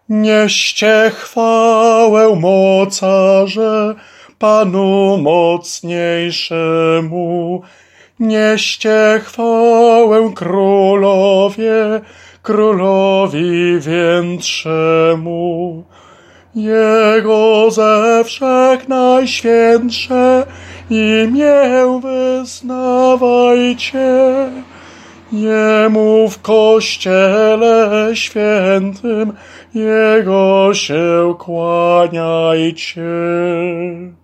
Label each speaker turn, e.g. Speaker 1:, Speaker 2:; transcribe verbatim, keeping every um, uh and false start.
Speaker 1: Nieście chwałę mocarze, Panu mocniejszemu. Nieście chwałę królowie, królowi większemu. Jego ze wszech najświętsze imię wyznawajcie. Jemu w Kościele świętym Jego się kłaniajcie.